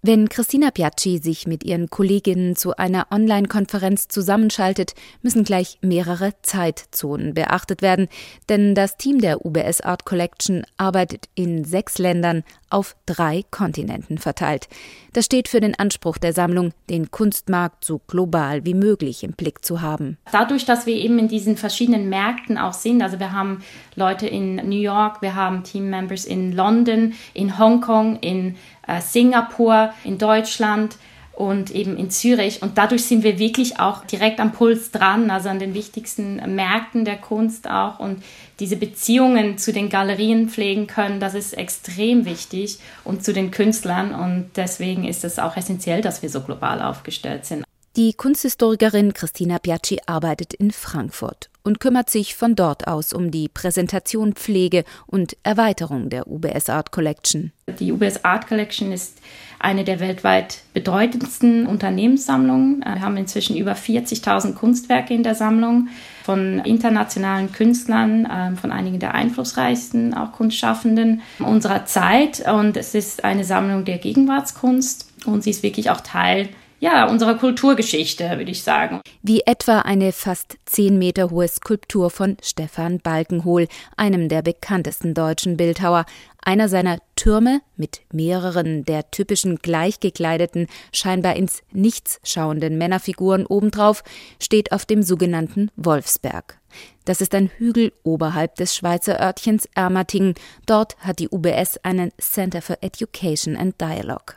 Wenn Cristina Piaggi sich mit ihren Kolleginnen zu einer Online-Konferenz zusammenschaltet, müssen gleich mehrere Zeitzonen beachtet werden, denn das Team der UBS Art Collection arbeitet in 6 Ländern auf 3 Kontinenten verteilt. Das steht für den Anspruch der Sammlung, den Kunstmarkt so global wie möglich im Blick zu haben. Dadurch, dass wir eben in diesen verschiedenen Märkten auch sind, also wir haben Leute in New York, wir haben Teammembers in London, in Hongkong, in Singapur, in Deutschland und eben in Zürich. Und dadurch sind wir wirklich auch direkt am Puls dran, also an den wichtigsten Märkten der Kunst auch. Und diese Beziehungen zu den Galerien pflegen können, das ist extrem wichtig und zu den Künstlern. Und deswegen ist es auch essentiell, dass wir so global aufgestellt sind. Die Kunsthistorikerin Cristina Piaggi arbeitet in Frankfurt und kümmert sich von dort aus um die Präsentation, Pflege und Erweiterung der UBS Art Collection. Die UBS Art Collection ist eine der weltweit bedeutendsten Unternehmenssammlungen. Wir haben inzwischen über 40.000 Kunstwerke in der Sammlung von internationalen Künstlern, von einigen der einflussreichsten auch Kunstschaffenden unserer Zeit. Und es ist eine Sammlung der Gegenwartskunst und sie ist wirklich auch Teil unserer Kulturgeschichte, würde ich sagen. Wie etwa eine fast 10 Meter hohe Skulptur von Stefan Balkenhol, einem der bekanntesten deutschen Bildhauer. Einer seiner Türme mit mehreren der typischen gleichgekleideten, scheinbar ins Nichts schauenden Männerfiguren obendrauf steht auf dem sogenannten Wolfsberg. Das ist ein Hügel oberhalb des Schweizer Örtchens Ermatingen. Dort hat die UBS einen Center for Education and Dialogue.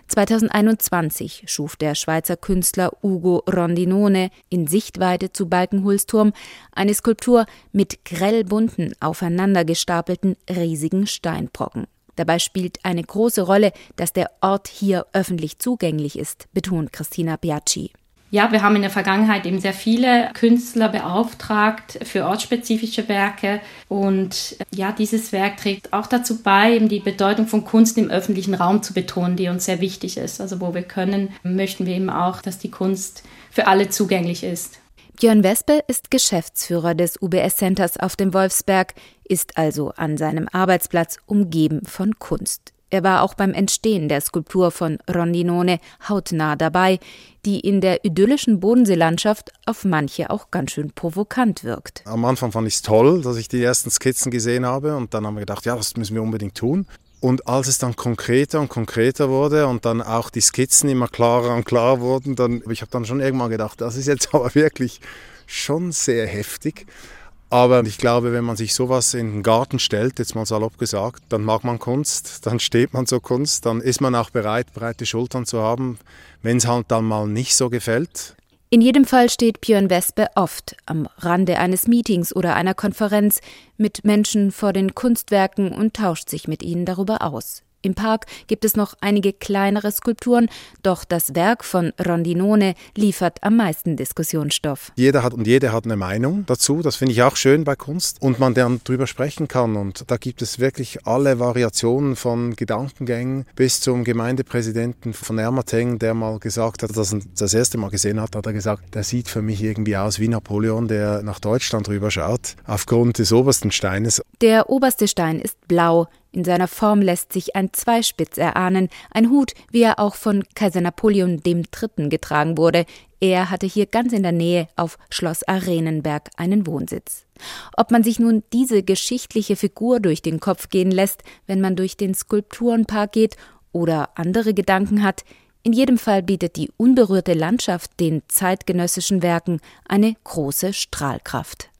2021 schuf der Schweizer Künstler Ugo Rondinone in Sichtweite zu Balkenhols Turm eine Skulptur mit grell bunten, aufeinander gestapelten, riesigen Steinbrocken. Dabei spielt eine große Rolle, dass der Ort hier öffentlich zugänglich ist, betont Cristina Piaggi. Ja, wir haben in der Vergangenheit eben sehr viele Künstler beauftragt für ortsspezifische Werke und dieses Werk trägt auch dazu bei, eben die Bedeutung von Kunst im öffentlichen Raum zu betonen, die uns sehr wichtig ist. Also wo wir können, möchten wir eben auch, dass die Kunst für alle zugänglich ist. Björn Wespe ist Geschäftsführer des UBS-Centers auf dem Wolfsberg, ist also an seinem Arbeitsplatz umgeben von Kunst. Er war auch beim Entstehen der Skulptur von Rondinone hautnah dabei, die in der idyllischen Bodenseelandschaft auf manche auch ganz schön provokant wirkt. Am Anfang fand ich es toll, dass ich die ersten Skizzen gesehen habe und dann haben wir gedacht, das müssen wir unbedingt tun. Und als es dann konkreter und konkreter wurde und dann auch die Skizzen immer klarer und klarer wurden, ich habe dann schon irgendwann gedacht, das ist jetzt aber wirklich schon sehr heftig. Aber ich glaube, wenn man sich sowas in den Garten stellt, jetzt mal salopp gesagt, dann mag man Kunst, dann steht man zur Kunst, dann ist man auch bereit, breite Schultern zu haben, wenn es halt dann mal nicht so gefällt. In jedem Fall steht Björn Wespe oft am Rande eines Meetings oder einer Konferenz mit Menschen vor den Kunstwerken und tauscht sich mit ihnen darüber aus. Im Park gibt es noch einige kleinere Skulpturen, doch das Werk von Rondinone liefert am meisten Diskussionsstoff. Jeder hat und jede hat eine Meinung dazu, das finde ich auch schön bei Kunst und man dann drüber sprechen kann und da gibt es wirklich alle Variationen von Gedankengängen bis zum Gemeindepräsidenten von Ermatingen, der mal gesagt hat, dass er das erste Mal gesehen hat, hat er gesagt, der sieht für mich irgendwie aus wie Napoleon, der nach Deutschland rüber schaut, aufgrund des obersten Steines. Der oberste Stein ist blau. In seiner Form lässt sich ein Zweispitz erahnen, ein Hut, wie er auch von Kaiser Napoleon III. Getragen wurde. Er hatte hier ganz in der Nähe auf Schloss Arenenberg einen Wohnsitz. Ob man sich nun diese geschichtliche Figur durch den Kopf gehen lässt, wenn man durch den Skulpturenpark geht oder andere Gedanken hat, in jedem Fall bietet die unberührte Landschaft den zeitgenössischen Werken eine große Strahlkraft.